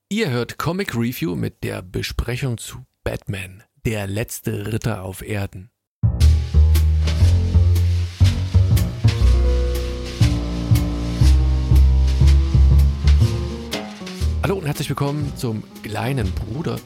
Ihr hört Comic Review mit der Besprechung zu Batman, der letzte Ritter auf Erden. Hallo und herzlich willkommen zum kleinen Bruder,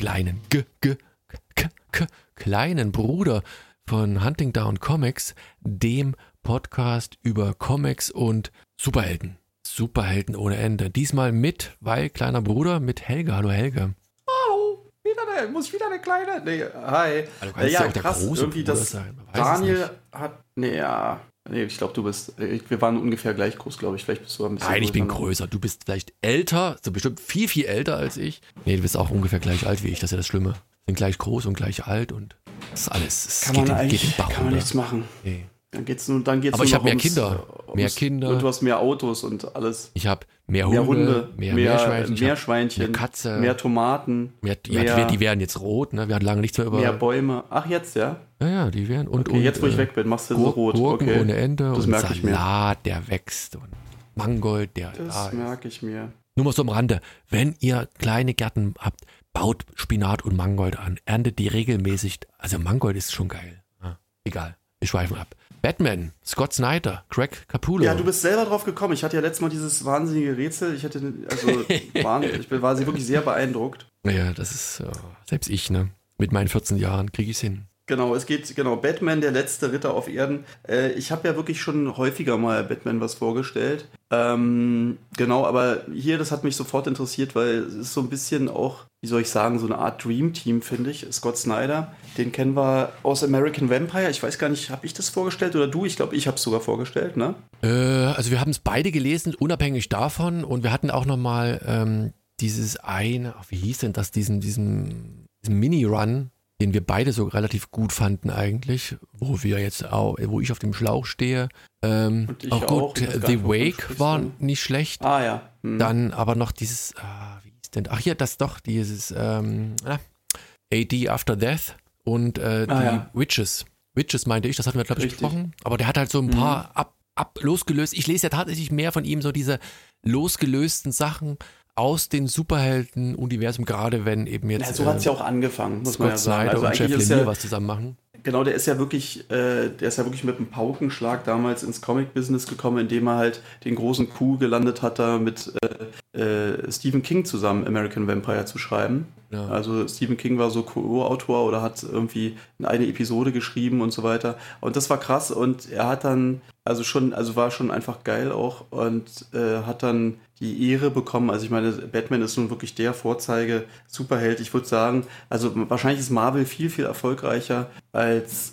kleinen Bruder von Hunting Down Comics, dem Podcast über Comics und Superhelden. Superhelden ohne Ende. Diesmal weil kleiner Bruder mit Helga. Hallo Helga. Hallo, muss ich wieder eine kleine? Nee, hi. Also ja, auch krass, der große irgendwie Bruder das sein. Daniel hat, ich glaube, du bist, wir waren ungefähr gleich groß, glaube ich. Vielleicht bist du ein bisschen Nein, ich bin größer. Du bist vielleicht älter, so bestimmt viel, viel älter als ich. Nee, du bist auch ungefähr gleich alt wie ich, das ist ja das Schlimme. Sind gleich groß und gleich alt und das ist alles. Es kann man nichts machen. Nee. Dann geht's aber ich habe mehr Kinder. Und du hast mehr Autos und alles. Ich habe mehr Hunde, mehr Meerschweinchen, mehr Katze, mehr Tomaten. Die werden jetzt rot, ne? Wir hatten lange nichts mehr über. Mehr Bäume. Ach, jetzt, ja? Ja, die werden. Und jetzt, wo ich weg bin, machst du so rot. Gurken ohne Ende das und merke ich mir. Salat, der wächst und Mangold, der da ist. Das merke ich mir. Nur mal so am Rande. Wenn ihr kleine Gärten habt, baut Spinat und Mangold an. Erntet die regelmäßig. Also Mangold ist schon geil. Ja, egal, wir schweifen ab. Batman, Scott Snyder, Greg Capullo. Ja, du bist selber drauf gekommen. Ich hatte ja letztes Mal dieses wahnsinnige Rätsel. Ich war sie wirklich sehr beeindruckt. Naja, das ist selbst ich, ne? Mit meinen 14 Jahren kriege ich es hin. Genau, Batman, der letzte Ritter auf Erden. Ich habe ja wirklich schon häufiger mal Batman was vorgestellt. Aber hier, das hat mich sofort interessiert, weil es ist so ein bisschen auch, wie soll ich sagen, so eine Art Dream-Team, finde ich. Scott Snyder, den kennen wir aus American Vampire. Ich weiß gar nicht, habe ich das vorgestellt oder du? Ich glaube, ich habe es sogar vorgestellt, ne? Also wir haben es beide gelesen, unabhängig davon. Und wir hatten auch nochmal dieses eine, wie hieß denn das, diesen Mini-Run, den wir beide so relativ gut fanden eigentlich, wo ich auf dem Schlauch stehe. Auch gut, The Wake war nicht schlecht. Ah ja. Dann aber noch dieses, wie hieß denn, dieses AD After Death und Witches. Witches meinte ich, das hatten wir glaube ich besprochen. Aber der hat halt so ein paar losgelöst. Ich lese ja tatsächlich mehr von ihm so diese losgelösten Sachen aus dem Superhelden-Universum, gerade wenn eben jetzt. Ja, so hat es ja auch angefangen, muss man ja sagen. Also und Jeff Lemire was zusammen machen. Genau, der ist ja wirklich mit einem Paukenschlag damals ins Comic-Business gekommen, indem er halt den großen Coup gelandet hat, da mit Stephen King zusammen American Vampire zu schreiben. Ja. Also Stephen King war so Co-Autor oder hat irgendwie eine Episode geschrieben und so weiter. Und das war krass und er hat dann war schon einfach geil auch und hat dann die Ehre bekommen. Also ich meine, Batman ist nun wirklich der Vorzeige-Superheld. Ich würde sagen, also wahrscheinlich ist Marvel viel, viel erfolgreicher als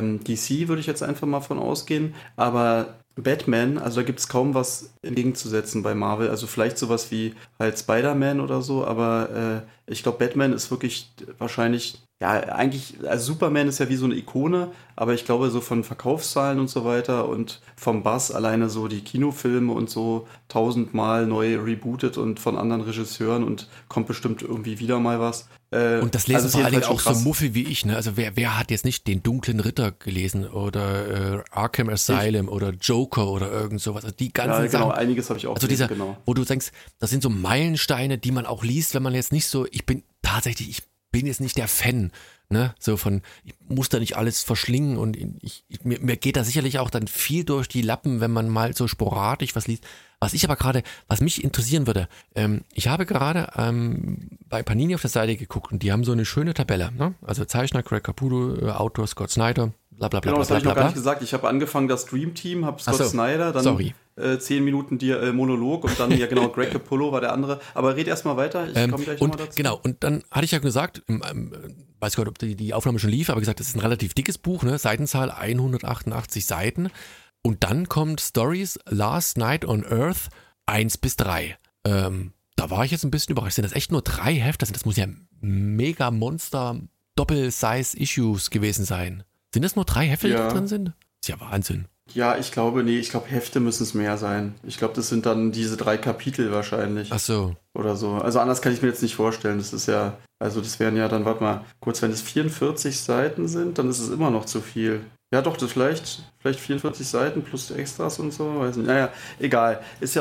DC, würde ich jetzt einfach mal von ausgehen. Aber Batman, also da gibt es kaum was entgegenzusetzen bei Marvel. Also vielleicht sowas wie halt Spider-Man oder so, aber ich glaube, Batman ist wirklich wahrscheinlich, ja, eigentlich, also Superman ist ja wie so eine Ikone, aber ich glaube, so von Verkaufszahlen und so weiter und vom Buzz alleine so die Kinofilme und so 1000-mal neu rebootet und von anderen Regisseuren und kommt bestimmt irgendwie wieder mal was. Und das lesen vor allen Dingen auch so Muffel wie ich, ne? Also wer hat jetzt nicht den Dunklen Ritter gelesen oder Arkham Asylum oder Joker oder irgend sowas. Also die ganzen Sachen. Genau, einiges habe ich auch gelesen, wo du denkst, das sind so Meilensteine, die man auch liest, wenn man jetzt nicht so, ich bin jetzt nicht der Fan, ne, so von, ich muss da nicht alles verschlingen und mir geht da sicherlich auch dann viel durch die Lappen, wenn man mal so sporadisch was liest. Was mich interessieren würde, ich habe gerade bei Panini auf der Seite geguckt und die haben so eine schöne Tabelle, ne? Also Zeichner Greg Capullo, Autor Scott Snyder, bla bla bla. Genau, das habe ich noch gar nicht gesagt. Ich habe angefangen, das Dream Team, habe Scott Snyder, dann 10 Minuten Monolog und dann, ja genau, Greg Capullo war der andere. Aber red erst mal weiter, ich komme gleich nochmal dazu. Genau, und dann hatte ich ja gesagt, weiß gar nicht, ob die Aufnahme schon lief, aber gesagt, das ist ein relativ dickes Buch, ne? Seitenzahl 188 Seiten. Und dann kommt Stories Last Night on Earth 1-3. Da war ich jetzt ein bisschen überrascht. Sind das echt nur 3 Hefte? Das muss ja mega Monster Doppel-Size-Issues gewesen sein. Sind das nur 3 Hefte, die da drin sind? Ist ja Wahnsinn. Ja, ich glaube Hefte müssen es mehr sein. Ich glaube, das sind dann diese 3 Kapitel wahrscheinlich. Ach so. Oder so. Also anders kann ich mir jetzt nicht vorstellen. Das ist ja, also das wären ja dann, warte mal, kurz, wenn es 44 Seiten sind, dann ist es immer noch zu viel. Ja doch, das vielleicht 44 Seiten plus Extras und so, weiß nicht. Naja, egal. Ist ja auch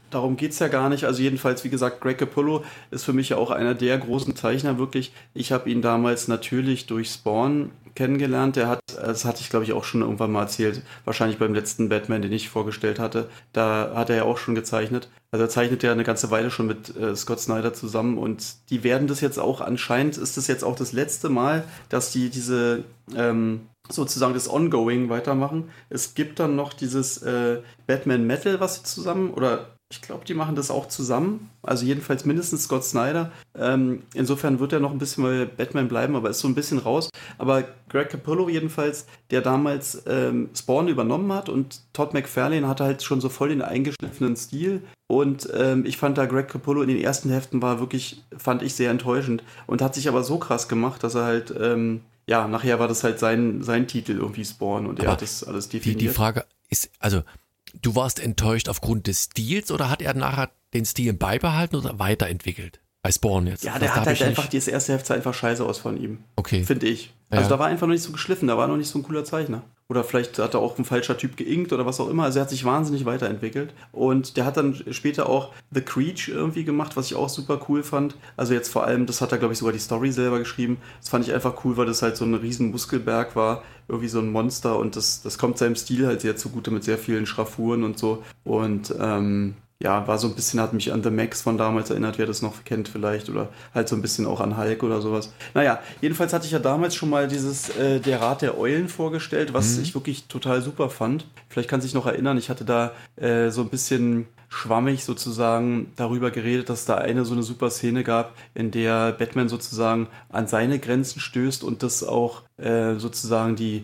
darum geht es ja gar nicht. Also jedenfalls, wie gesagt, Greg Capullo ist für mich ja auch einer der großen Zeichner, wirklich. Ich habe ihn damals natürlich durch Spawn kennengelernt. Das hatte ich glaube ich auch schon irgendwann mal erzählt, wahrscheinlich beim letzten Batman, den ich vorgestellt hatte. Da hat er ja auch schon gezeichnet. Also er zeichnet ja eine ganze Weile schon mit Scott Snyder zusammen und die werden das jetzt auch, anscheinend ist das jetzt auch das letzte Mal, dass die diese sozusagen das Ongoing weitermachen. Es gibt dann noch dieses Batman Metal, was sie zusammen, oder ich glaube, die machen das auch zusammen. Also jedenfalls mindestens Scott Snyder. Insofern wird er noch ein bisschen bei Batman bleiben, aber ist so ein bisschen raus. Aber Greg Capullo jedenfalls, der damals Spawn übernommen hat und Todd McFarlane hatte halt schon so voll den eingeschliffenen Stil. Und ich fand da Greg Capullo in den ersten Heften war wirklich, fand ich sehr enttäuschend. Und hat sich aber so krass gemacht, dass er halt, nachher war das halt sein Titel irgendwie Spawn und er hat das alles definiert. Die Frage ist, also du warst enttäuscht aufgrund des Stils oder hat er nachher den Stil beibehalten oder weiterentwickelt? Bei Spawn jetzt. Ja, der hat halt einfach, das erste Heft sah einfach scheiße aus von ihm. Okay. Finde ich. Also da war einfach noch nicht so geschliffen, da war noch nicht so ein cooler Zeichner. Oder vielleicht hat er auch ein falscher Typ geinkt oder was auch immer. Also er hat sich wahnsinnig weiterentwickelt. Und der hat dann später auch The Creech irgendwie gemacht, was ich auch super cool fand. Also jetzt vor allem, das hat er glaube ich sogar die Story selber geschrieben. Das fand ich einfach cool, weil das halt so ein riesen Muskelberg war. Irgendwie so ein Monster und das kommt seinem Stil halt sehr zugute mit sehr vielen Schraffuren und so. Und war so ein bisschen, hat mich an The Max von damals erinnert, wer das noch kennt vielleicht, oder halt so ein bisschen auch an Hulk oder sowas. Naja, jedenfalls hatte ich ja damals schon mal dieses Der Rat der Eulen vorgestellt, was ich wirklich total super fand. Vielleicht kann sich noch erinnern, ich hatte da so ein bisschen schwammig sozusagen darüber geredet, dass da so eine super Szene gab, in der Batman sozusagen an seine Grenzen stößt und das auch sozusagen die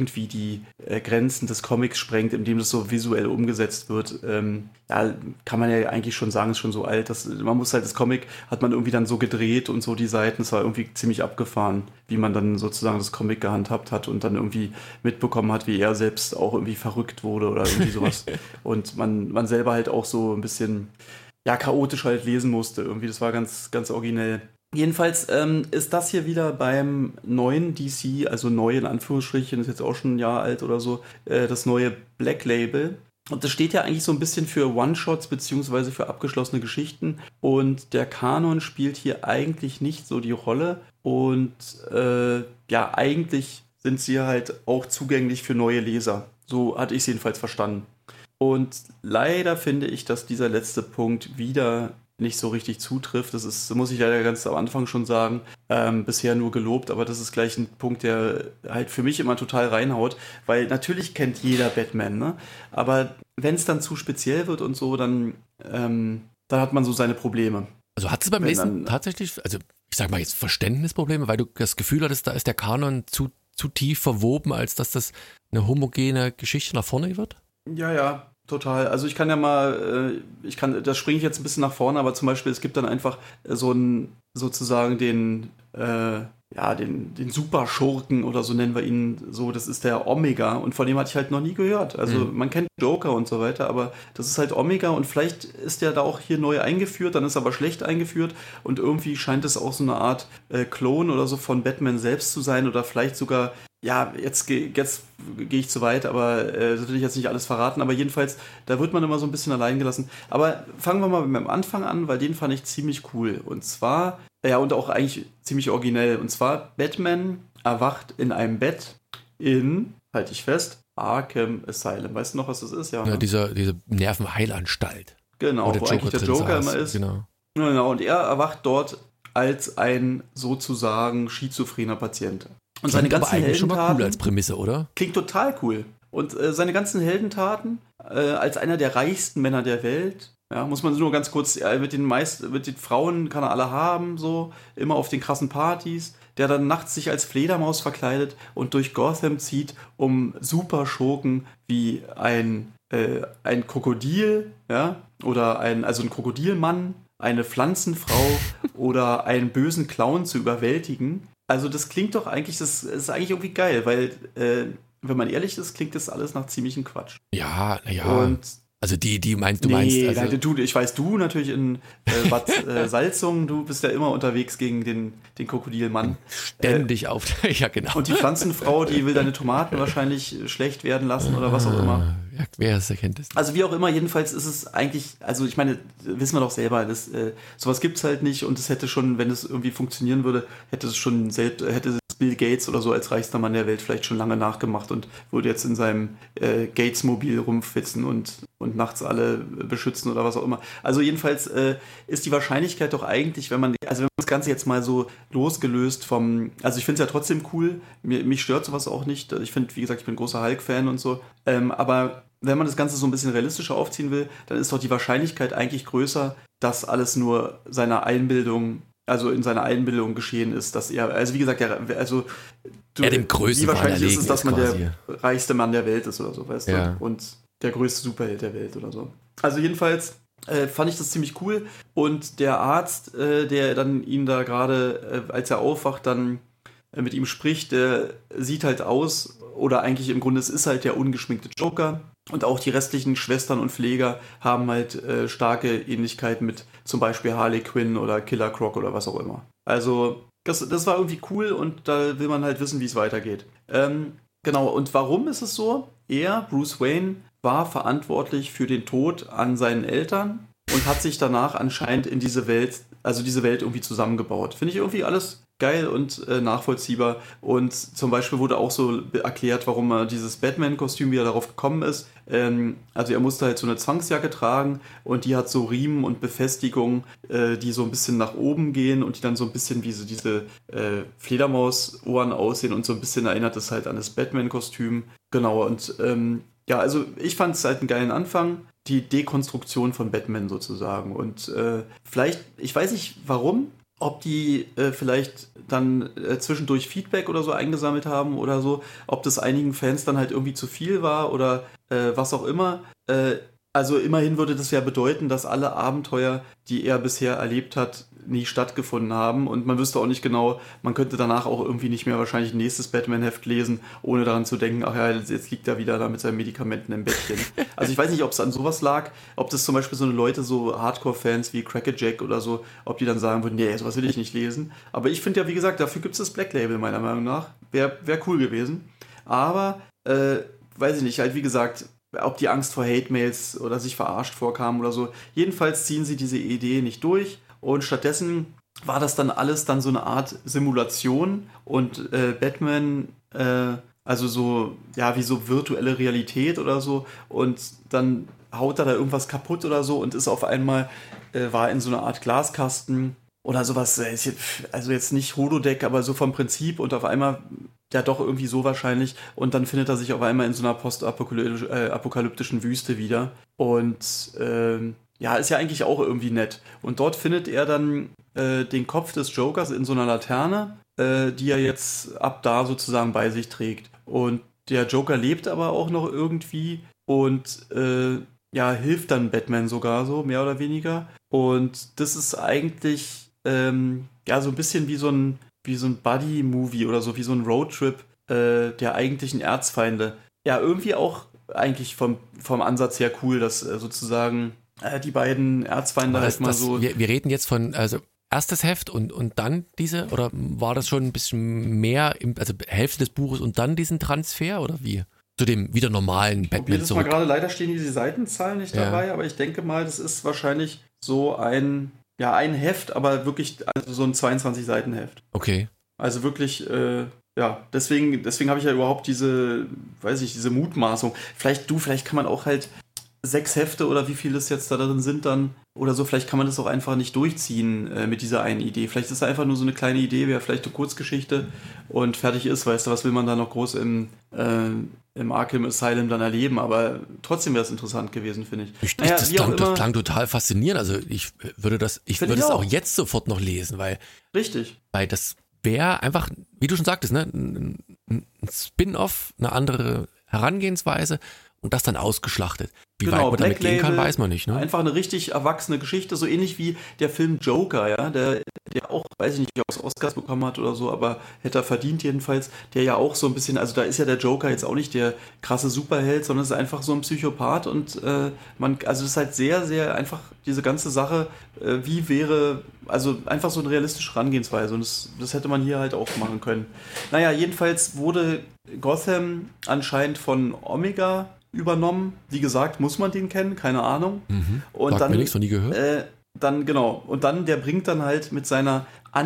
Grenzen des Comics sprengt, indem das so visuell umgesetzt wird. Kann man ja eigentlich schon sagen, ist schon so alt. Man muss halt, das Comic hat man irgendwie dann so gedreht und so die Seiten, es war irgendwie ziemlich abgefahren, wie man dann sozusagen das Comic gehandhabt hat und dann irgendwie mitbekommen hat, wie er selbst auch irgendwie verrückt wurde oder irgendwie sowas. Und man selber halt auch so ein bisschen chaotisch halt lesen musste. Irgendwie, das war ganz, ganz originell. Jedenfalls ist das hier wieder beim neuen DC, also neu in Anführungsstrichen, ist jetzt auch schon ein Jahr alt oder so, das neue Black Label. Und das steht ja eigentlich so ein bisschen für One-Shots beziehungsweise für abgeschlossene Geschichten. Und der Kanon spielt hier eigentlich nicht so die Rolle. Und eigentlich sind sie halt auch zugänglich für neue Leser. So hatte ich es jedenfalls verstanden. Und leider finde ich, dass dieser letzte Punkt wieder nicht so richtig zutrifft. Das muss ich leider ganz am Anfang schon sagen, bisher nur gelobt, aber das ist gleich ein Punkt, der halt für mich immer total reinhaut, weil natürlich kennt jeder Batman, ne? Aber wenn es dann zu speziell wird und so, dann hat man so seine Probleme. Also hat es beim Lesen tatsächlich, also ich sag mal jetzt Verständnisprobleme, weil du das Gefühl hattest, da ist der Kanon zu tief verwoben, als dass das eine homogene Geschichte nach vorne wird? Ja, total. Also ich kann ja mal, das springe ich jetzt ein bisschen nach vorne, aber zum Beispiel, es gibt dann einfach sozusagen den Superschurken oder so nennen wir ihn so, das ist der Omega und von dem hatte ich halt noch nie gehört. Also man kennt Joker und so weiter, aber das ist halt Omega und vielleicht ist der da auch hier neu eingeführt, dann ist er aber schlecht eingeführt und irgendwie scheint es auch so eine Art Klon oder so von Batman selbst zu sein oder vielleicht sogar, jetzt gehe ich zu weit, aber das will ich jetzt nicht alles verraten, aber jedenfalls, da wird man immer so ein bisschen allein gelassen. Aber fangen wir mal mit dem Anfang an, weil den fand ich ziemlich cool. Und zwar, und auch eigentlich ziemlich originell. Und zwar, Batman erwacht in einem Bett in, halte ich fest, Arkham Asylum. Weißt du noch, was das ist? Ja, diese Nervenheilanstalt. Genau, wo eigentlich der Joker immer ist. Genau, und er erwacht dort als ein sozusagen schizophrener Patient. Und seine ganzen Heldentaten schon mal cool als Prämisse, oder? Klingt total cool. Und seine ganzen Heldentaten als einer der reichsten Männer der Welt, muss man nur ganz kurz, mit den Frauen kann er alle haben, so, immer auf den krassen Partys, der dann nachts sich als Fledermaus verkleidet und durch Gotham zieht, um Superschurken wie ein Krokodil, oder ein Krokodilmann, eine Pflanzenfrau oder einen bösen Clown zu überwältigen. Also das klingt doch eigentlich, das ist eigentlich irgendwie geil, weil, wenn man ehrlich ist, klingt das alles nach ziemlichem Quatsch. Ja. Und Also du meinst. Nein, ich weiß, du natürlich in Bad Salzungen, du bist ja immer unterwegs gegen den Krokodilmann. Ständig auf, ja genau. Und die Pflanzenfrau, die will deine Tomaten wahrscheinlich schlecht werden lassen oder was auch immer. Ja, wer es erkennt es. Also wie auch immer, jedenfalls ist es eigentlich, also ich meine, wissen wir doch selber, sowas gibt es halt nicht und es hätte schon, wenn es irgendwie funktionieren würde, hätte es Bill Gates oder so als reichster Mann der Welt vielleicht schon lange nachgemacht und würde jetzt in seinem Gates-Mobil rumfitzen und nachts alle beschützen oder was auch immer. Also jedenfalls ist die Wahrscheinlichkeit doch eigentlich, wenn man das Ganze jetzt mal so losgelöst also ich finde es ja trotzdem cool, mich stört sowas auch nicht. Ich finde, wie gesagt, ich bin großer Hulk-Fan und so, aber wenn man das Ganze so ein bisschen realistischer aufziehen will, dann ist doch die Wahrscheinlichkeit eigentlich größer, dass alles nur in seiner Einbildung geschehen ist, dass er, also wie gesagt, dem Größten wie wahrscheinlich ist es, dass man quasi der reichste Mann der Welt ist oder so, weißt du? Und der größte Superheld der Welt oder so. Also jedenfalls fand ich das ziemlich cool und der Arzt, der dann ihn da gerade, als er aufwacht, dann mit ihm spricht, der sieht halt aus, oder eigentlich im Grunde, es ist halt der ungeschminkte Joker. Und auch die restlichen Schwestern und Pfleger haben halt starke Ähnlichkeiten mit zum Beispiel Harley Quinn oder Killer Croc oder was auch immer. Also das war irgendwie cool und da will man halt wissen, wie es weitergeht. Genau, und warum ist es so? Bruce Wayne, war verantwortlich für den Tod an seinen Eltern und hat sich danach anscheinend in diese Welt irgendwie zusammengebaut. Finde ich irgendwie alles geil und nachvollziehbar. Und zum Beispiel wurde auch so erklärt, warum er dieses Batman-Kostüm wieder darauf gekommen ist. Also er musste halt so eine Zwangsjacke tragen und die hat so Riemen und Befestigungen, die so ein bisschen nach oben gehen und die dann so ein bisschen wie so diese Fledermausohren aussehen und so ein bisschen erinnert es halt an das Batman-Kostüm. Genau, und ja, also ich fand es halt einen geilen Anfang. Die Dekonstruktion von Batman sozusagen. Und vielleicht, ich weiß nicht warum, ob die vielleicht dann zwischendurch Feedback oder so eingesammelt haben oder so, ob das einigen Fans dann halt irgendwie zu viel war oder was auch immer. Also immerhin würde das ja bedeuten, dass alle Abenteuer, die er bisher erlebt hat, nie stattgefunden haben und man wüsste auch nicht genau, man könnte danach auch irgendwie nicht mehr wahrscheinlich ein nächstes Batman-Heft lesen, ohne daran zu denken, ach ja, jetzt liegt er wieder da mit seinen Medikamenten im Bettchen. Also ich weiß nicht, ob es an sowas lag, ob das zum Beispiel so eine Leute, so Hardcore-Fans wie Crackerjack oder so, ob die dann sagen würden, nee, sowas will ich nicht lesen. Aber ich finde ja, wie gesagt, dafür gibt es das Black Label meiner Meinung nach. Wär cool gewesen. Aber, weiß ich nicht, halt wie gesagt, ob die Angst vor Hate-Mails oder sich verarscht vorkamen oder so. Jedenfalls ziehen sie diese Idee nicht durch. Und stattdessen war das dann alles dann so eine Art Simulation und Batman, also so, ja, wie so virtuelle Realität oder so und dann haut er da irgendwas kaputt oder so und ist auf einmal, war in so einer Art Glaskasten oder sowas, also jetzt nicht Holodeck, aber so vom Prinzip und auf einmal ja doch irgendwie so wahrscheinlich und dann findet er sich auf einmal in so einer postapokalyptischen Wüste wieder und ja, ist ja eigentlich auch irgendwie nett. Und dort findet er dann den Kopf des Jokers in so einer Laterne, die er jetzt ab da sozusagen bei sich trägt. Und der Joker lebt aber auch noch irgendwie und ja, hilft dann Batman sogar so, mehr oder weniger. Und das ist eigentlich ja so ein bisschen wie so ein Buddy-Movie oder so, wie so ein Roadtrip der eigentlichen Erzfeinde. Ja, irgendwie auch eigentlich vom Ansatz her cool, dass sozusagen die beiden Erzfeinde halt mal so. Wir reden jetzt von, also erstes Heft und dann diese, oder war das schon ein bisschen mehr, also Hälfte des Buches und dann diesen Transfer oder wie? Zu dem wieder normalen Batman zurück. Mal gerade, leider stehen diese Seitenzahlen nicht dabei, aber ich denke mal, das ist wahrscheinlich so ein Heft, aber wirklich also so ein 22-Seiten-Heft. Okay. Also wirklich, ja, deswegen habe ich ja überhaupt diese Mutmaßung. Vielleicht kann man auch halt 6 Hefte oder wie viel das jetzt da drin sind dann oder so, vielleicht kann man das auch einfach nicht durchziehen mit dieser einen Idee. Vielleicht ist da einfach nur so eine kleine Idee, wäre vielleicht eine Kurzgeschichte und fertig ist, weißt du, was will man da noch groß im Arkham Asylum dann erleben, aber trotzdem wäre es interessant gewesen, finde ich. Das klang total faszinierend, also ich würde das auch jetzt sofort noch lesen, weil das wäre einfach, wie du schon sagtest, ne, ein Spin-off, eine andere Herangehensweise und das dann ausgeschlachtet. Wie weit man damit gehen kann, weiß man nicht. Ne? Einfach eine richtig erwachsene Geschichte, so ähnlich wie der Film Joker, ja, der auch, weiß ich nicht, ob er Oscars bekommen hat oder so, aber hätte er verdient jedenfalls, der ja auch so ein bisschen, also da ist ja der Joker jetzt auch nicht der krasse Superheld, sondern es ist einfach so ein Psychopath und also das ist halt sehr, sehr einfach diese ganze Sache, also einfach so eine realistische Herangehensweise und das hätte man hier halt auch machen können. Naja, jedenfalls wurde Gotham anscheinend von Omega übernommen. Wie gesagt, muss man den kennen, keine Ahnung. Und Sagt dann mir nichts, noch nie gehört. Genau. Und dann, der bringt dann halt mit seinem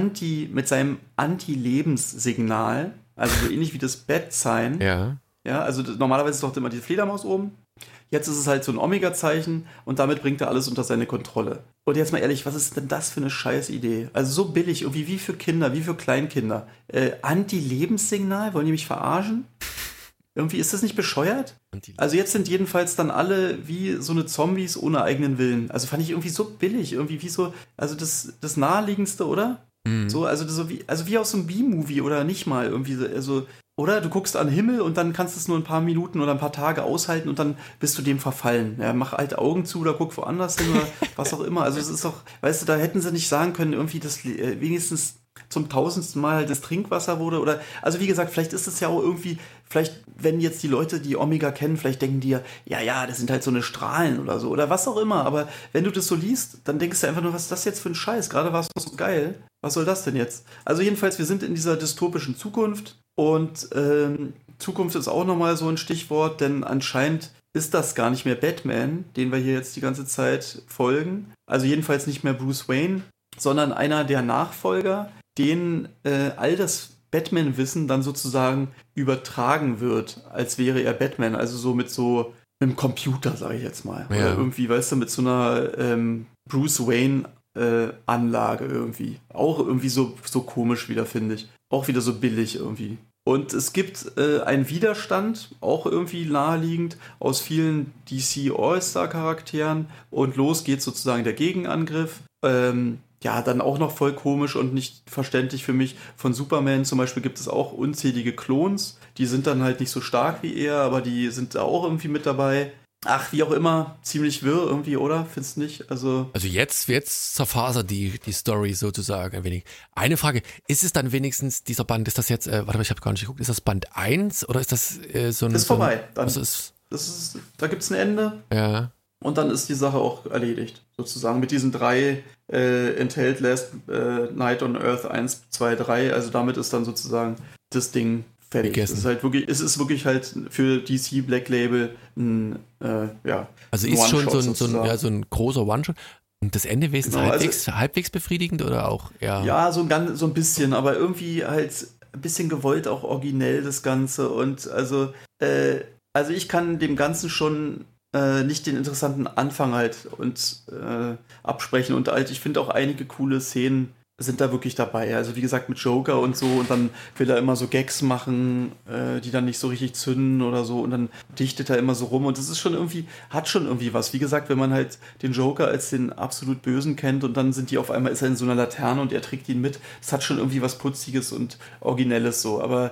Anti-Lebenssignal, also so ähnlich wie das Bad-Sign. Ja. Ja, also normalerweise ist doch immer die Fledermaus oben. Jetzt ist es halt so ein Omega-Zeichen und damit bringt er alles unter seine Kontrolle. Und jetzt mal ehrlich, was ist denn das für eine Scheißidee? Also so billig, irgendwie wie für Kinder, wie für Kleinkinder. Anti-Lebenssignal? Wollen die mich verarschen? Irgendwie ist das nicht bescheuert? Also jetzt sind jedenfalls dann alle wie so eine Zombies ohne eigenen Willen. Also fand ich irgendwie so billig, irgendwie wie so, also das Naheliegendste, oder? So, also wie aus so einem B-Movie oder nicht mal irgendwie so, also, oder? Du guckst an den Himmel und dann kannst du es nur ein paar Minuten oder ein paar Tage aushalten und dann bist du dem verfallen. Ja, mach halt Augen zu oder guck woanders hin oder was auch immer. Also es ist doch, weißt du, da hätten sie nicht sagen können, irgendwie das wenigstens zum 1000. Mal halt das Trinkwasser wurde oder, also wie gesagt, vielleicht ist es ja auch irgendwie, vielleicht, wenn jetzt die Leute, die Omega kennen, vielleicht denken die ja, das sind halt so eine Strahlen oder so oder was auch immer, aber wenn du das so liest, dann denkst du einfach nur, was ist das jetzt für ein Scheiß? Gerade war es doch so geil. Was soll das denn jetzt? Also jedenfalls, wir sind in dieser dystopischen Zukunft und Zukunft ist auch nochmal so ein Stichwort, denn anscheinend ist das gar nicht mehr Batman, den wir hier jetzt die ganze Zeit folgen. Also jedenfalls nicht mehr Bruce Wayne, sondern einer der Nachfolger, den all das Batman-Wissen dann sozusagen übertragen wird, als wäre er Batman. Also so mit einem Computer, sage ich jetzt mal. Ja. Oder irgendwie, weißt du, mit so einer Bruce Wayne Anlage irgendwie. Auch irgendwie so komisch wieder, finde ich. Auch wieder so billig irgendwie. Und es gibt einen Widerstand, auch irgendwie naheliegend, aus vielen DC All-Star-Charakteren. Und los geht sozusagen der Gegenangriff. Ja, dann auch noch voll komisch und nicht verständlich für mich. Von Superman zum Beispiel gibt es auch unzählige Klons. Die sind dann halt nicht so stark wie er, aber die sind da auch irgendwie mit dabei. Ach, wie auch immer, ziemlich wirr irgendwie, oder? Findest du nicht? Also jetzt zerfasert die Story sozusagen ein wenig. Eine Frage, ist es dann wenigstens dieser Band, ist das jetzt, warte mal, ich habe gar nicht geguckt, ist das Band 1 oder ist das so ein... Ist vorbei. Dann, also da gibt es ein Ende. Ja. Und dann ist die Sache auch erledigt, sozusagen. Mit diesen 3 enthält Last Night on Earth 1, 2, 3. Also damit ist dann sozusagen das Ding fertig. Es ist halt wirklich halt für DC Black Label ein also ist schon so ein großer One-Shot. Und das Ende wenigstens halbwegs befriedigend oder auch eher? Ja, so ein bisschen, aber irgendwie halt ein bisschen gewollt auch originell das Ganze. Und also ich kann dem Ganzen schon nicht den interessanten Anfang halt und absprechen. Und halt, ich finde auch einige coole Szenen sind da wirklich dabei. Also wie gesagt mit Joker und so und dann will er immer so Gags machen, die dann nicht so richtig zünden oder so und dann dichtet er immer so rum und das ist schon irgendwie, hat schon irgendwie was. Wie gesagt, wenn man halt den Joker als den absolut Bösen kennt und dann sind die auf einmal, ist er in so einer Laterne und er trägt ihn mit, das hat schon irgendwie was Putziges und Originelles so. Aber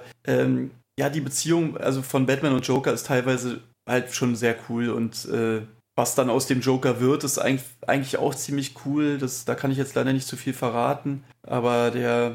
die Beziehung also von Batman und Joker ist teilweise halt schon sehr cool und was dann aus dem Joker wird, ist eigentlich auch ziemlich cool. Da kann ich jetzt leider nicht zu viel verraten. Aber sagen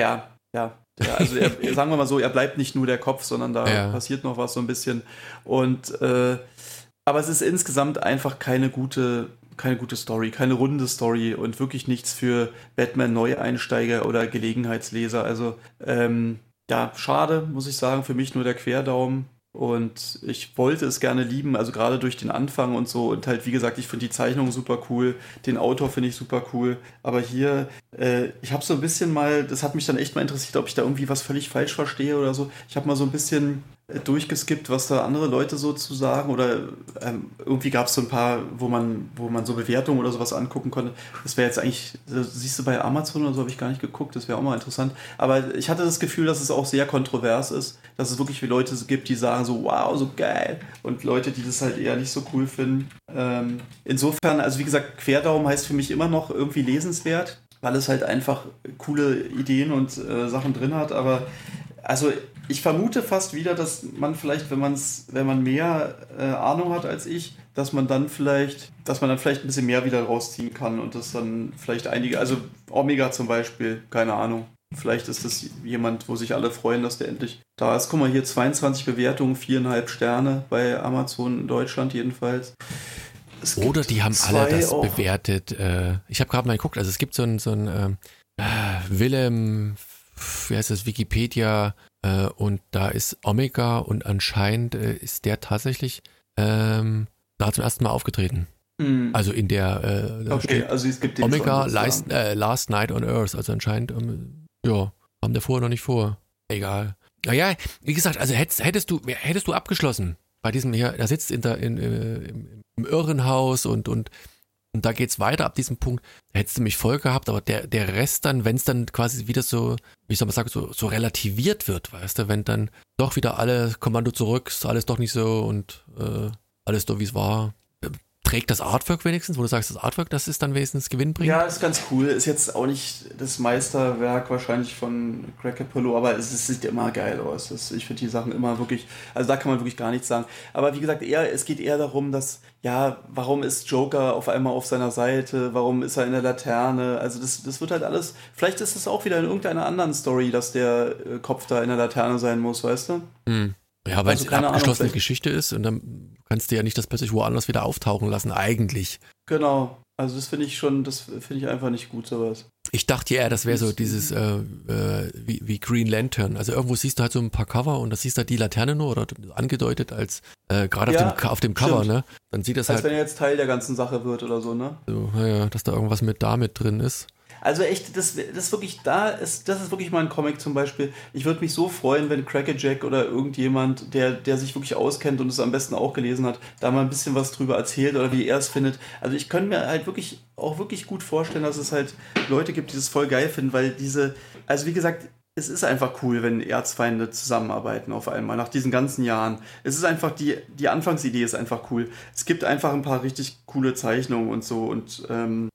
wir mal so, er bleibt nicht nur der Kopf, sondern da passiert noch was so ein bisschen. Und aber es ist insgesamt einfach keine gute Story, keine runde Story und wirklich nichts für Batman-Neueinsteiger oder Gelegenheitsleser. Also schade, muss ich sagen, für mich nur der Querdaumen. Und ich wollte es gerne lieben, also gerade durch den Anfang und so. Und halt, wie gesagt, ich finde die Zeichnung super cool, den Autor finde ich super cool. Aber hier, ich habe so ein bisschen mal, das hat mich dann echt mal interessiert, ob ich da irgendwie was völlig falsch verstehe oder so. Ich habe mal so ein bisschen durchgeskippt, was da andere Leute so zu sagen. Oder irgendwie gab es so ein paar, wo man so Bewertungen oder sowas angucken konnte. Das wäre jetzt eigentlich, das siehst du bei Amazon oder so, habe ich gar nicht geguckt, das wäre auch mal interessant. Aber ich hatte das Gefühl, dass es auch sehr kontrovers ist, dass es wirklich Leute gibt, die sagen so, wow, so geil. Und Leute, die das halt eher nicht so cool finden. Insofern, also wie gesagt, Querdaumen heißt für mich immer noch irgendwie lesenswert, weil es halt einfach coole Ideen und Sachen drin hat. Aber also ich vermute fast wieder, dass man vielleicht, wenn man mehr Ahnung hat als ich, dass man dann vielleicht ein bisschen mehr wieder rausziehen kann und das dann vielleicht einige, also Omega zum Beispiel, keine Ahnung. Vielleicht ist das jemand, wo sich alle freuen, dass der endlich da ist. Guck mal, hier 22 Bewertungen, 4,5 Sterne bei Amazon in Deutschland jedenfalls. Oder die haben alle das bewertet. Ich habe gerade mal geguckt, also es gibt so ein Willem, wie heißt das, Wikipedia, und da ist Omega und anscheinend ist der tatsächlich da zum ersten Mal aufgetreten. Also in der okay, also es gibt Omega Last Night on Earth, also anscheinend haben der vorher noch nicht vor. Egal. Naja, wie gesagt, also hättest du abgeschlossen bei diesem hier, er sitzt im Irrenhaus und da geht's weiter ab diesem Punkt, hättest du mich voll gehabt, aber der Rest dann, wenn es dann quasi wieder so, wie soll man sagen, so relativiert wird, weißt du, wenn dann doch wieder alle Kommando zurück, ist alles doch nicht so und alles so wie es war. Trägt das Artwork wenigstens, wo du sagst, das Artwork, das ist dann wenigstens gewinnbringend? Ja, ist ganz cool. Ist jetzt auch nicht das Meisterwerk wahrscheinlich von Greg Capullo, aber es sieht immer geil aus. Ich finde die Sachen immer wirklich, also da kann man wirklich gar nichts sagen. Aber wie gesagt, es geht eher darum, dass, ja, warum ist Joker auf einmal auf seiner Seite? Warum ist er in der Laterne? Also das wird halt alles, vielleicht ist es auch wieder in irgendeiner anderen Story, dass der Kopf da in der Laterne sein muss, weißt du? Ja, weil es eine abgeschlossene Geschichte ist und dann kannst du ja nicht das plötzlich woanders wieder auftauchen lassen, eigentlich. Genau, also das finde ich einfach nicht gut, sowas. Ich dachte ja, das wäre so dieses wie Green Lantern. Also irgendwo siehst du halt so ein paar Cover und da siehst du halt die Laterne nur oder angedeutet als gerade auf dem Cover, ne? Dann sieht das als halt. Wenn er jetzt Teil der ganzen Sache wird oder so, ne? So, ja, dass da irgendwas mit drin ist. Also echt, das ist wirklich das ist wirklich mal ein Comic zum Beispiel. Ich würde mich so freuen, wenn Crackerjack oder irgendjemand, der sich wirklich auskennt und es am besten auch gelesen hat, da mal ein bisschen was drüber erzählt oder wie er es findet. Also ich könnte mir halt wirklich gut vorstellen, dass es halt Leute gibt, die das voll geil finden, weil also wie gesagt, es ist einfach cool, wenn Erzfeinde zusammenarbeiten auf einmal, nach diesen ganzen Jahren. Es ist einfach, die Anfangsidee ist einfach cool. Es gibt einfach ein paar richtig coole Zeichnungen und so und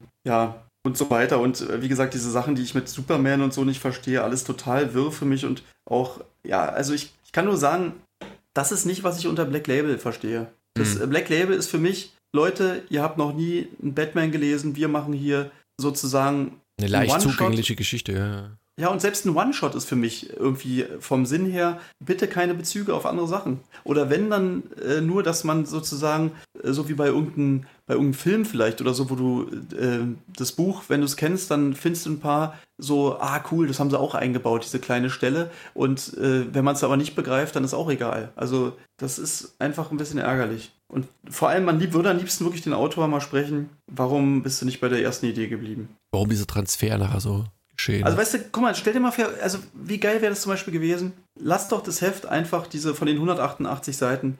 und so weiter. Und wie gesagt, diese Sachen, die ich mit Superman und so nicht verstehe, alles total wirr für mich und auch, ja, also ich kann nur sagen, das ist nicht, was ich unter Black Label verstehe. Das Black Label ist für mich, Leute, ihr habt noch nie einen Batman gelesen, wir machen hier sozusagen eine leicht zugängliche Geschichte, ja. Ja, und selbst ein One-Shot ist für mich irgendwie vom Sinn her bitte keine Bezüge auf andere Sachen. Oder wenn, dann nur, dass man sozusagen, so wie bei irgendeinem Film vielleicht oder so, wo du das Buch, wenn du es kennst, dann findest du ein paar so, cool, das haben sie auch eingebaut, diese kleine Stelle. Und wenn man es aber nicht begreift, dann ist auch egal. Also das ist einfach ein bisschen ärgerlich. Und vor allem, man würde am liebsten wirklich den Autor mal sprechen, warum bist du nicht bei der ersten Idee geblieben? Warum dieser Transfer nachher so geschehen? Also weißt du, guck mal, stell dir mal vor, also wie geil wäre das zum Beispiel gewesen? Lass doch das Heft einfach diese von den 188 Seiten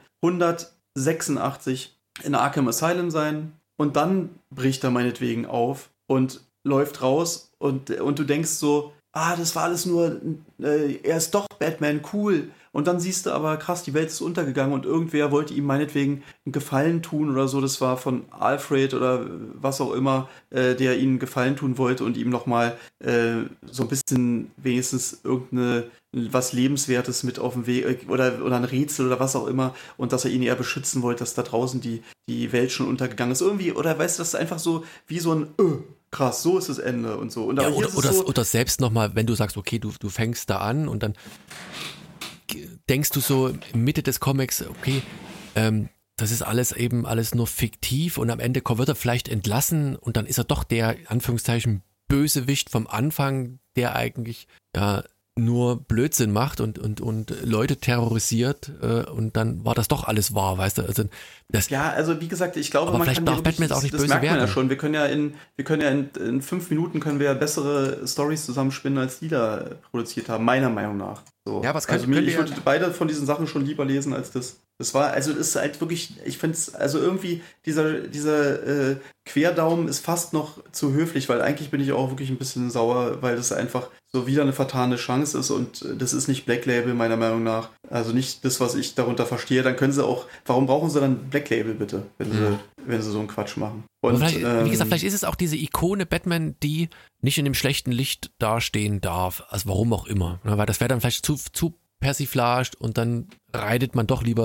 186 in Arkham Asylum sein und dann bricht er meinetwegen auf und läuft raus und du denkst so, das war alles nur, er ist doch Batman, cool. Und dann siehst du aber, krass, die Welt ist untergegangen und irgendwer wollte ihm meinetwegen einen Gefallen tun oder so. Das war von Alfred oder was auch immer, der ihnen Gefallen tun wollte und ihm nochmal so ein bisschen wenigstens was Lebenswertes mit auf dem Weg oder ein Rätsel oder was auch immer und dass er ihn eher beschützen wollte, dass da draußen die Welt schon untergegangen ist. Irgendwie, oder weißt du, das ist einfach so wie so ein krass, so ist das Ende und so. Und ja, oder selbst nochmal, wenn du sagst, okay, du fängst da an und dann denkst du so in Mitte des Comics, okay, das ist alles nur fiktiv und am Ende wird er vielleicht entlassen und dann ist er doch der, Anführungszeichen, Bösewicht vom Anfang, der eigentlich nur Blödsinn macht und Leute terrorisiert und dann war das doch alles wahr, weißt du? Also also wie gesagt, ich glaube, aber man vielleicht darf Batman auch nicht böse werden. Das merkt man ja schon. Wir können ja in 5 Minuten können wir ja bessere Storys zusammenspinnen, als die da produziert haben, meiner Meinung nach. So. Ja, was ich würde beide von diesen Sachen schon lieber lesen als das. Das war, also das ist halt wirklich, ich finde es, also irgendwie dieser Querdaumen ist fast noch zu höflich, weil eigentlich bin ich auch wirklich ein bisschen sauer, weil das einfach so wieder eine vertane Chance ist und das ist nicht Black Label meiner Meinung nach. Also nicht das, was ich darunter verstehe. Dann können sie auch, warum brauchen sie dann Black Label bitte, wenn sie so einen Quatsch machen? Und wie gesagt, vielleicht ist es auch diese Ikone Batman, die nicht in dem schlechten Licht dastehen darf, also warum auch immer. Weil das wäre dann vielleicht zu persiflaged und dann reitet man doch lieber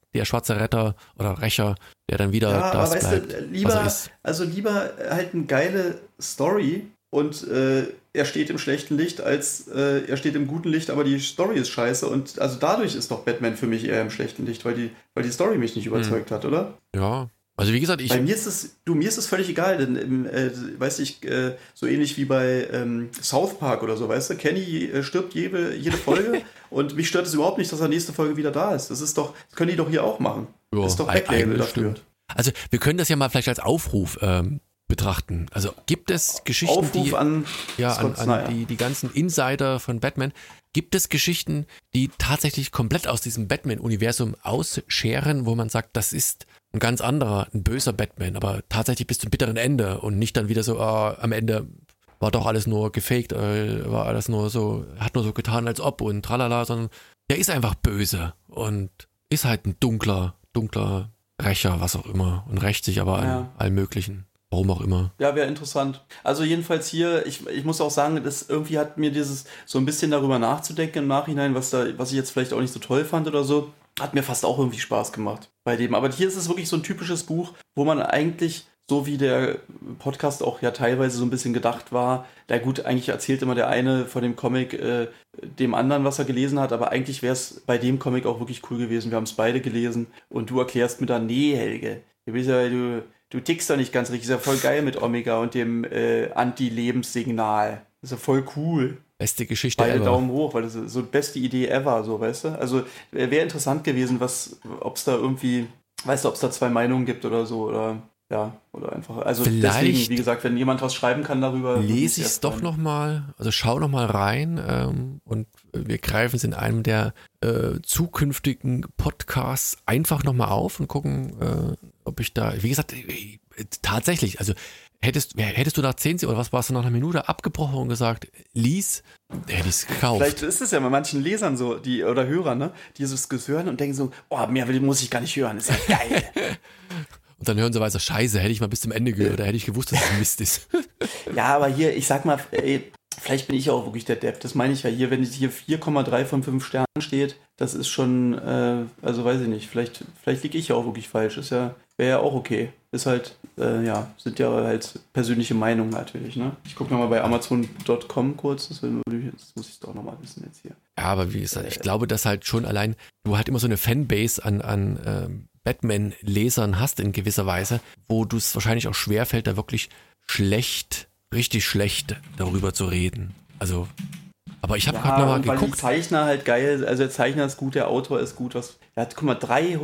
der schwarze Retter oder Rächer, der dann wieder Ja, das aber bleibt, weißt du, was er lieber, ist. also lieber halt eine geile Story und er steht im schlechten Licht, als er steht im guten Licht, aber die Story ist scheiße. Und also dadurch ist doch Batman für mich eher im schlechten Licht, weil die Story mich nicht überzeugt hat, oder? Ja, also wie gesagt, Bei mir ist es völlig egal, denn weiß ich, so ähnlich wie bei South Park oder so, weißt du, Kenny stirbt jede Folge und mich stört es überhaupt nicht, dass er nächste Folge wieder da ist. Das können die doch hier auch machen. Ja, Das ist doch Backlabel dafür. stimmt. Also wir können das ja mal vielleicht als Aufruf betrachten. Also gibt es Geschichten, Aufruf an Scott Snyder. an die ganzen Insider von Batman, gibt es Geschichten, die tatsächlich komplett aus diesem Batman-Universum ausscheren, wo man sagt, das ist ein ganz anderer, ein böser Batman, aber tatsächlich bis zum bitteren Ende und nicht dann wieder so, am Ende war doch alles nur gefaked, war alles nur so, hat nur so getan, als ob und tralala, sondern der ist einfach böse und ist halt ein dunkler Rächer, was auch immer, und rächt sich aber an allem Möglichen. Warum auch immer. Ja, wäre interessant. Also jedenfalls hier, ich muss auch sagen, das irgendwie hat mir dieses so ein bisschen darüber nachzudenken im Nachhinein, was ich jetzt vielleicht auch nicht so toll fand oder so, hat mir fast auch irgendwie Spaß gemacht bei dem. Aber hier ist es wirklich so ein typisches Buch, wo man eigentlich, so wie der Podcast auch ja teilweise so ein bisschen gedacht war, na gut, eigentlich erzählt immer der eine von dem Comic dem anderen, was er gelesen hat, aber eigentlich wäre es bei dem Comic auch wirklich cool gewesen. Wir haben es beide gelesen und du erklärst mir dann, nee, Helge, du tickst doch nicht ganz richtig, ist ja voll geil mit Omega und dem Anti-Lebenssignal. Ist ja voll cool. Beste Geschichte Beide ever. Daumen hoch, weil das ist so die beste Idee ever, so, weißt du? Also wäre interessant gewesen, ob es da irgendwie, weißt du, ob es da zwei Meinungen gibt oder so, oder einfach, also Vielleicht deswegen, wie gesagt, wenn jemand was schreiben kann darüber. lese ich es doch nochmal, also schau nochmal rein und wir greifen es in einem der zukünftigen Podcasts einfach nochmal auf und gucken, ob ich da, wie gesagt, tatsächlich, also hättest du nach 10 oder was warst du nach einer Minute abgebrochen und gesagt, lies, hätte ich es gekauft. Vielleicht ist es ja bei manchen Lesern so, oder Hörern, ne, die es hören und denken so, oh, mehr muss ich gar nicht hören, ist ja geil. Und dann hören sie weiter, scheiße, hätte ich mal bis zum Ende gehört, da hätte ich gewusst, dass es Mist ist. Ja, aber hier, ich sag mal, vielleicht bin ich ja auch wirklich der Depp, das meine ich ja hier, wenn es hier 4,3 von 5 Sternen steht, das ist schon, also weiß ich nicht, vielleicht liege ich ja auch wirklich falsch, wäre ja auch okay. Ist halt, sind ja halt persönliche Meinungen natürlich, ne? Ich gucke nochmal bei Amazon.com kurz, das muss ich doch nochmal wissen jetzt hier. Ja, aber wie gesagt, ich glaube, dass halt schon allein, du halt immer so eine Fanbase an Batman-Lesern hast in gewisser Weise, wo du es wahrscheinlich auch schwerfällt, da wirklich richtig schlecht darüber zu reden. Also, aber ich habe gerade nochmal geguckt. Weil die Zeichner halt geil, also der Zeichner ist gut, der Autor ist gut, er hat, guck mal,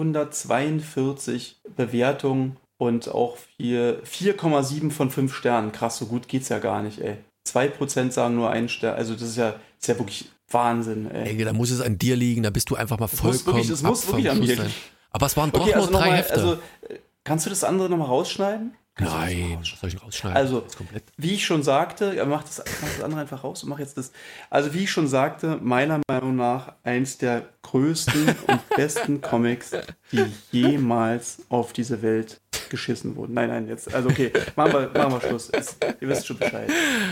342 Bewertungen und auch 4,7 von 5 Sternen. Krass, so gut geht's ja gar nicht, ey. 2% sagen nur 1 Stern, also das ist ja wirklich Wahnsinn, ey. Ey, da muss es an dir liegen, da bist du einfach mal vollkommen Es muss wirklich an mir liegen. Aber es waren doch Okay, nur also 3 nochmal, Hefte. also kannst du das andere nochmal rausschneiden? Nein, was soll ich rausschneiden? Also, Das ist komplett. wie ich schon sagte, mach das andere einfach raus und mach jetzt das. Also, wie ich schon sagte, meiner Meinung nach eins der größten und besten Comics, die jemals auf diese Welt geschissen wurden. Nein, jetzt. Also, okay, machen wir Schluss. Ihr wisst schon Bescheid.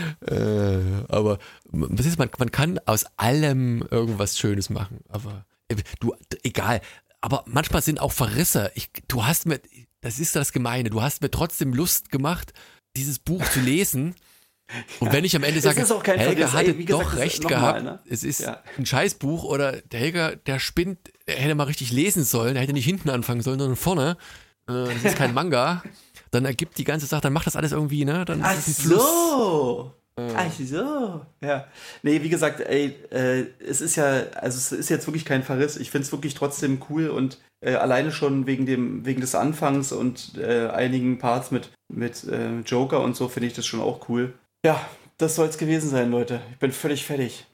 Aber was ist, man kann aus allem irgendwas Schönes machen. Aber egal. Aber manchmal sind auch Verrisse. Das ist das Gemeine. Du hast mir trotzdem Lust gemacht, dieses Buch zu lesen. Und wenn ich am Ende sage, Helga hatte doch recht gehabt, ne? Es ist ein Scheißbuch oder der Helga, der spinnt, er hätte mal richtig lesen sollen, er hätte nicht hinten anfangen sollen, sondern vorne. Das ist kein Manga. Dann ergibt die ganze Sache, dann macht das alles irgendwie, ne? Dann ist es ein Fluss. Ach so. Ja. Nee, wie gesagt, es ist jetzt wirklich kein Verriss. Ich finde es wirklich trotzdem cool und alleine schon wegen des Anfangs und einigen Parts mit Joker und so finde ich das schon auch cool. Ja, das soll es gewesen sein, Leute. Ich bin völlig fertig.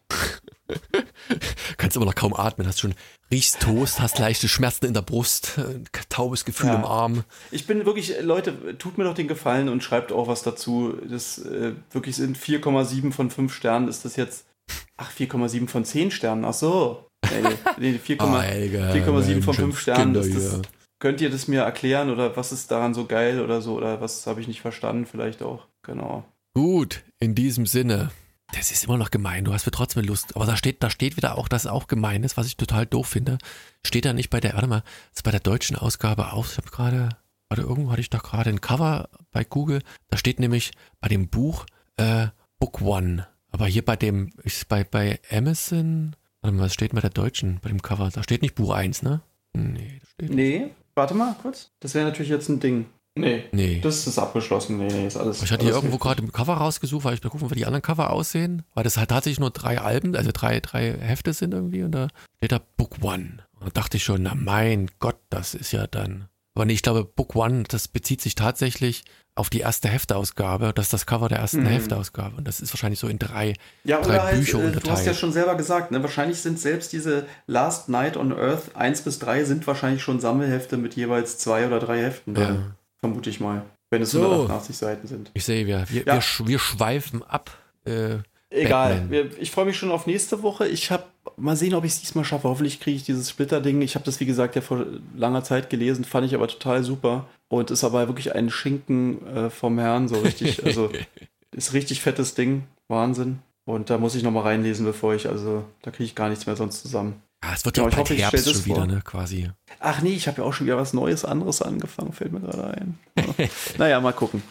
Kannst immer noch kaum atmen, riechst Toast, hast leichte Schmerzen in der Brust, ein taubes Gefühl im Arm. Ich bin wirklich, Leute, tut mir doch den Gefallen und schreibt auch was dazu. Das wirklich sind 4,7 von 5 Sternen. Ist das jetzt, 4,7 von 10 Sternen, ach so. Nee, 4,7 von 5 Sternen. Könnt ihr das mir erklären oder was ist daran so geil oder so? Oder was habe ich nicht verstanden vielleicht auch? Genau. Gut, in diesem Sinne. Das ist immer noch gemein, du hast mir trotzdem Lust. Aber da steht wieder auch, dass es auch gemein ist, was ich total doof finde. Steht da nicht warte mal, ist bei der deutschen Ausgabe aus. Ich habe irgendwo hatte ich doch gerade ein Cover bei Google. Da steht nämlich bei dem Buch Book One. Aber hier bei Amazon, warte mal, was steht bei der deutschen, bei dem Cover? Da steht nicht Buch 1, ne? Nee, das steht nicht. Nee, warte mal kurz. Das wäre natürlich jetzt ein Ding. Nee. Das ist abgeschlossen. Nee, ist alles. Ich hatte hier irgendwo gerade ein Cover rausgesucht, weil ich mal gucken, wie die anderen Cover aussehen. Weil das halt tatsächlich nur 3 Alben, also drei Hefte sind irgendwie und da steht da Book One. Und da dachte ich schon, na mein Gott, das ist ja dann. Aber nee, ich glaube, Book One, das bezieht sich tatsächlich auf die erste Hefteausgabe. Das ist das Cover der ersten Hefteausgabe. Und das ist wahrscheinlich so in drei oder Bücher halt, unterteilt. du hast ja schon selber gesagt, ne? Wahrscheinlich sind selbst diese Last Night on Earth 1 bis 3 sind wahrscheinlich schon Sammelhefte mit jeweils 2 oder 3 Heften. Ja. Vermute ich mal. Wenn es So. 188 Seiten sind. Ich sehe, wir schweifen ab. Egal. Batman. Ich freue mich schon auf nächste Woche. Mal sehen, ob ich es diesmal schaffe. Hoffentlich kriege ich dieses Splitter-Ding. Ich habe das, wie gesagt, ja vor langer Zeit gelesen, fand ich aber total super. Und ist aber wirklich ein Schinken vom Herrn, so richtig. Also ist richtig fettes Ding. Wahnsinn. Und da muss ich nochmal reinlesen, da kriege ich gar nichts mehr sonst zusammen. Ja, es wird ja auch bald Herbst schon wieder, ne, quasi. Ach nee, ich habe ja auch schon wieder was Neues, anderes angefangen, fällt mir gerade ein. Naja, mal gucken.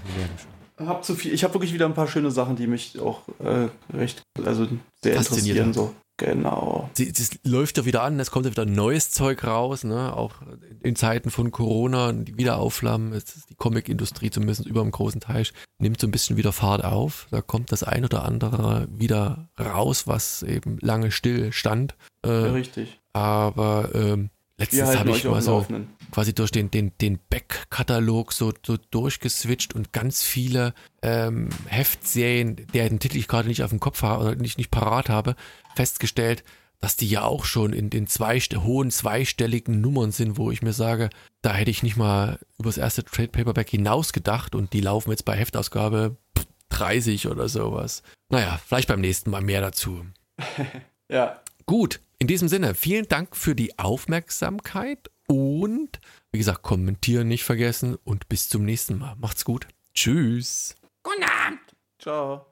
Ich habe wirklich wieder ein paar schöne Sachen, die mich auch sehr interessieren. So. Genau. Es läuft ja wieder an, es kommt ja wieder neues Zeug raus, ne? Auch in Zeiten von Corona, die Wiederaufflammen, die Comic-Industrie zumindest über dem großen Teich nimmt so ein bisschen wieder Fahrt auf. Da kommt das ein oder andere wieder raus, was eben lange still stand. Ja, richtig. Aber letztens habe ich mal so quasi durch den Back-Katalog so durchgeswitcht und ganz viele Heftserien, deren Titel ich gerade nicht auf dem Kopf habe oder nicht parat habe, festgestellt, dass die ja auch schon in den hohen zweistelligen Nummern sind, wo ich mir sage, da hätte ich nicht mal über das erste Trade Paperback hinaus gedacht und die laufen jetzt bei Heftausgabe 30 oder sowas. Naja, vielleicht beim nächsten Mal mehr dazu. Ja. Gut, in diesem Sinne, vielen Dank für die Aufmerksamkeit und wie gesagt, kommentieren nicht vergessen und bis zum nächsten Mal. Macht's gut. Tschüss. Guten Abend. Ciao.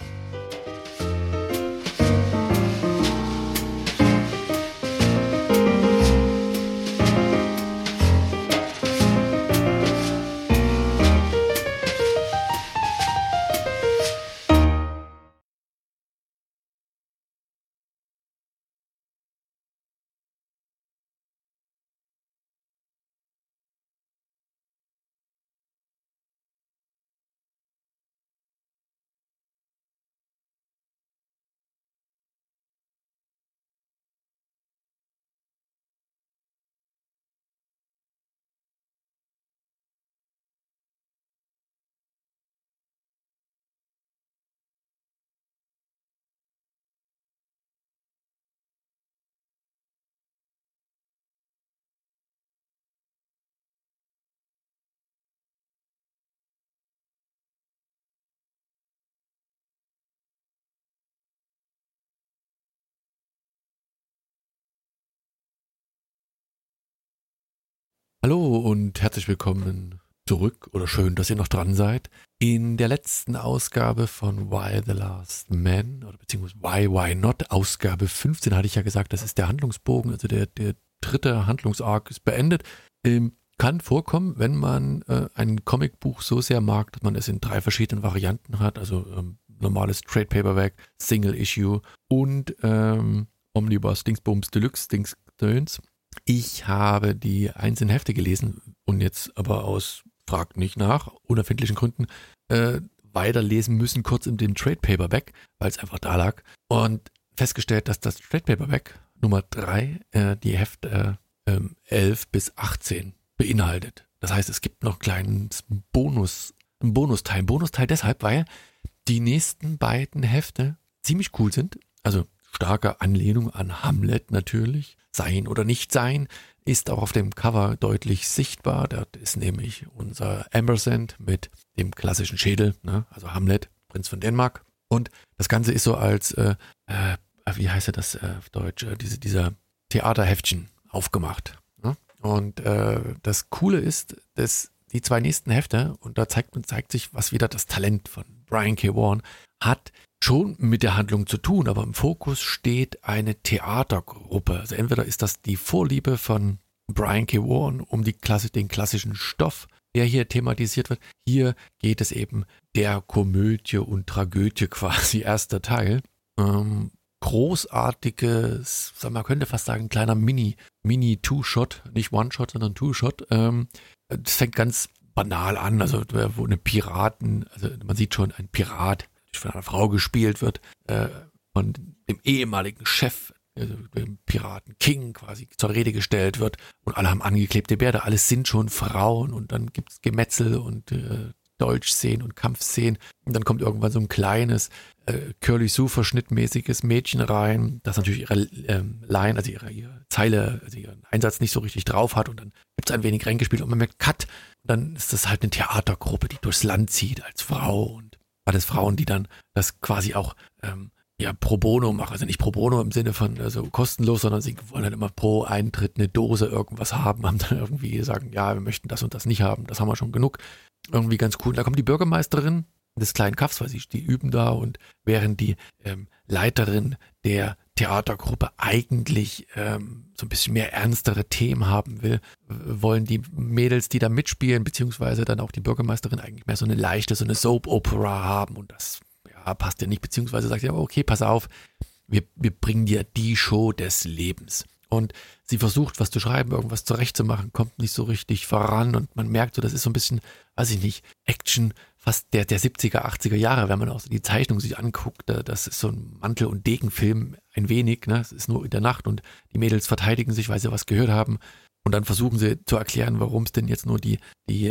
Hallo und herzlich willkommen zurück oder schön, dass ihr noch dran seid. In der letzten Ausgabe von Why the Last Man oder beziehungsweise Why Not, Ausgabe 15 hatte ich ja gesagt, das ist der Handlungsbogen, also der dritte Handlungsarc ist beendet. Kann vorkommen, wenn man ein Comicbuch so sehr mag, dass man es in 3 verschiedenen Varianten hat, also normales Trade Paperback, Single Issue und Omnibus Dingsbums Deluxe Dingsdöns. Ich habe die einzelnen Hefte gelesen und jetzt aber fragt nicht nach, unerfindlichen Gründen, weiterlesen müssen, kurz in den Trade Paperback, weil es einfach da lag. Und festgestellt, dass das Trade Paperback Nummer 3 die Hefte 11 bis 18 beinhaltet. Das heißt, es gibt noch einen kleinen Bonusteil. Ein Bonusteil deshalb, weil die nächsten beiden Hefte ziemlich cool sind. Also starke Anlehnung an Hamlet natürlich. Sein oder nicht sein, ist auch auf dem Cover deutlich sichtbar. Das ist nämlich unser Ampersand mit dem klassischen Schädel, ne? Also Hamlet, Prinz von Dänemark. Und das Ganze ist so als, wie heißt das auf Deutsch, dieser Theaterheftchen aufgemacht. Ne? Und das Coole ist, dass die 2 nächsten Hefte, und da zeigt sich, was wieder das Talent von Brian K. Vaughan hat, schon mit der Handlung zu tun, aber im Fokus steht eine Theatergruppe. Also entweder ist das die Vorliebe von Brian K. Vaughan um den klassischen Stoff, der hier thematisiert wird. Hier geht es eben der Komödie und Tragödie quasi, erster Teil. Großartiges, man könnte fast sagen, kleiner Mini-Two-Shot, nicht One-Shot, sondern Two-Shot. Das fängt ganz banal an, also wo man sieht schon, ein Pirat, der von einer Frau gespielt wird, von dem ehemaligen Chef, also dem Piraten King quasi zur Rede gestellt wird und alle haben angeklebte Bärte, alles sind schon Frauen und dann gibt's Gemetzel und Dolchszenen und Kampfszenen und dann kommt irgendwann so ein kleines Curly Sue verschnittmäßiges Mädchen rein, das natürlich ihre Line, also ihre Zeile, also ihren Einsatz nicht so richtig drauf hat und dann gibt's ein wenig reingespielt und man merkt Cut und dann ist das halt eine Theatergruppe, die durchs Land zieht als Frau und alles Frauen, die dann das quasi auch pro bono machen, also nicht pro bono im Sinne von also kostenlos, sondern sie wollen halt immer pro Eintritt eine Dose irgendwas haben, haben dann irgendwie sagen, ja, wir möchten das und das nicht haben, das haben wir schon genug. Irgendwie ganz cool. Da kommt die Bürgermeisterin des kleinen Kaffs, weil die üben da und während die Leiterin der Theatergruppe eigentlich so ein bisschen mehr ernstere Themen haben will, wollen die Mädels, die da mitspielen, beziehungsweise dann auch die Bürgermeisterin eigentlich mehr so eine leichte, so eine Soap-Opera haben und das passt ja nicht, beziehungsweise sagt ja, okay, pass auf, wir bringen dir die Show des Lebens. Und sie versucht, was zu schreiben, irgendwas zurechtzumachen, kommt nicht so richtig voran und man merkt so, das ist so ein bisschen, weiß ich nicht, Action fast der 70er, 80er Jahre, wenn man auch so die Zeichnung sich anguckt, das ist so ein Mantel- und Degenfilm ein wenig, ne? Es ist nur in der Nacht und die Mädels verteidigen sich, weil sie was gehört haben und dann versuchen sie zu erklären, warum es denn jetzt nur die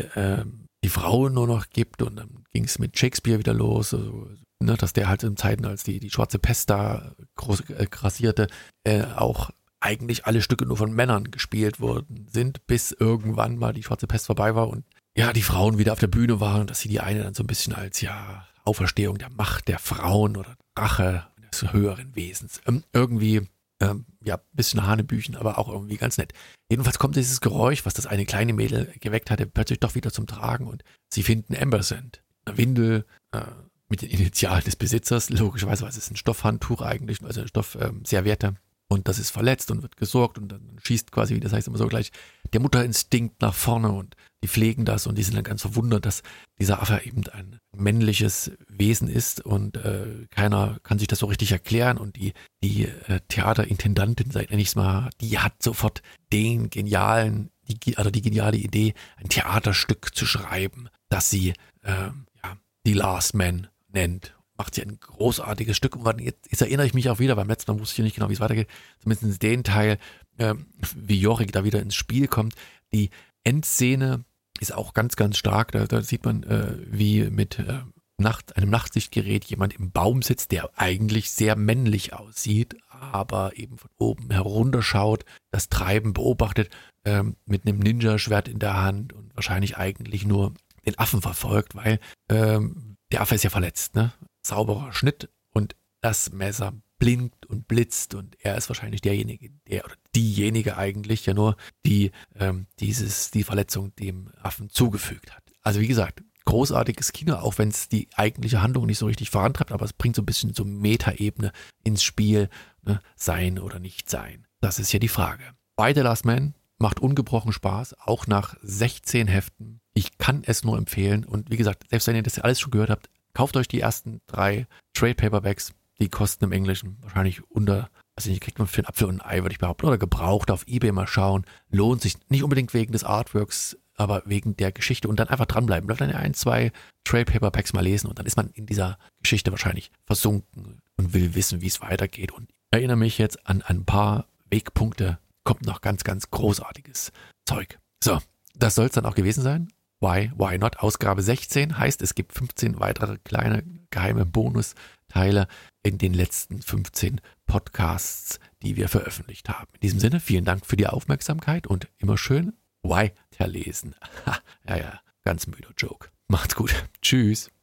Frauen nur noch gibt und dann ging es mit Shakespeare wieder los, also, ne, dass der halt in Zeiten, als die schwarze Pest da grassierte, auch eigentlich alle Stücke nur von Männern gespielt worden sind, bis irgendwann mal die schwarze Pest vorbei war und ja, die Frauen wieder auf der Bühne waren und dass sie die eine dann so ein bisschen als Auferstehung der Macht der Frauen oder Rache des höheren Wesens. Irgendwie, bisschen Hanebüchen, aber auch irgendwie ganz nett. Jedenfalls kommt dieses Geräusch, was das eine kleine Mädel geweckt hatte, plötzlich doch wieder zum Tragen und sie finden Ambersand, eine Windel, mit den Initialen des Besitzers, logischerweise, weil es ist ein Stoffhandtuch eigentlich, also ein Stoffserviette. Und das ist verletzt und wird gesorgt und dann schießt quasi, wie das heißt immer so gleich, der Mutterinstinkt nach vorne und die pflegen das und die sind dann ganz verwundert, dass dieser Affe eben ein männliches Wesen ist und keiner kann sich das so richtig erklären und die Theaterintendantin, nenne ich es mal, die hat sofort die geniale Idee, ein Theaterstück zu schreiben, das sie The Last Man nennt. Macht sie ein großartiges Stück und jetzt erinnere ich mich auch wieder, beim letzten Mal wusste ich nicht genau, wie es weitergeht, zumindest den Teil, wie Yorick da wieder ins Spiel kommt. Die Endszene ist auch ganz, ganz stark, da sieht man, wie mit einem Nachtsichtgerät jemand im Baum sitzt, der eigentlich sehr männlich aussieht, aber eben von oben herunterschaut, das Treiben beobachtet, mit einem Ninja-Schwert in der Hand und wahrscheinlich eigentlich nur den Affen verfolgt, weil der Affe ist ja verletzt, ne? Sauberer Schnitt und das Messer blinkt und blitzt und er ist wahrscheinlich diejenige eigentlich ja nur, die die Verletzung dem Affen zugefügt hat. Also wie gesagt, großartiges Kino, auch wenn es die eigentliche Handlung nicht so richtig vorantreibt, aber es bringt so ein bisschen so Metaebene ins Spiel, ne? Sein oder nicht sein. Das ist ja die Frage. Bei The Last Man macht ungebrochen Spaß, auch nach 16 Heften. Ich kann es nur empfehlen und wie gesagt, selbst wenn ihr das alles schon gehört habt, kauft euch die ersten 3 Trade Paperbacks, die kosten im Englischen wahrscheinlich kriegt man für einen Apfel und ein Ei, würde ich behaupten, oder gebraucht auf eBay mal schauen, lohnt sich nicht unbedingt wegen des Artworks, aber wegen der Geschichte und dann einfach dranbleiben, bleibt dann 1, 2 Trade Paperbacks mal lesen und dann ist man in dieser Geschichte wahrscheinlich versunken und will wissen, wie es weitergeht und ich erinnere mich jetzt an ein paar Wegpunkte, kommt noch ganz, ganz großartiges Zeug. So, das soll es dann auch gewesen sein. Why Not? Ausgabe 16 heißt, es gibt 15 weitere kleine geheime Bonusteile in den letzten 15 Podcasts, die wir veröffentlicht haben. In diesem Sinne, vielen Dank für die Aufmerksamkeit und immer schön weiterlesen. Ja, ganz müder Joke. Macht's gut. Tschüss.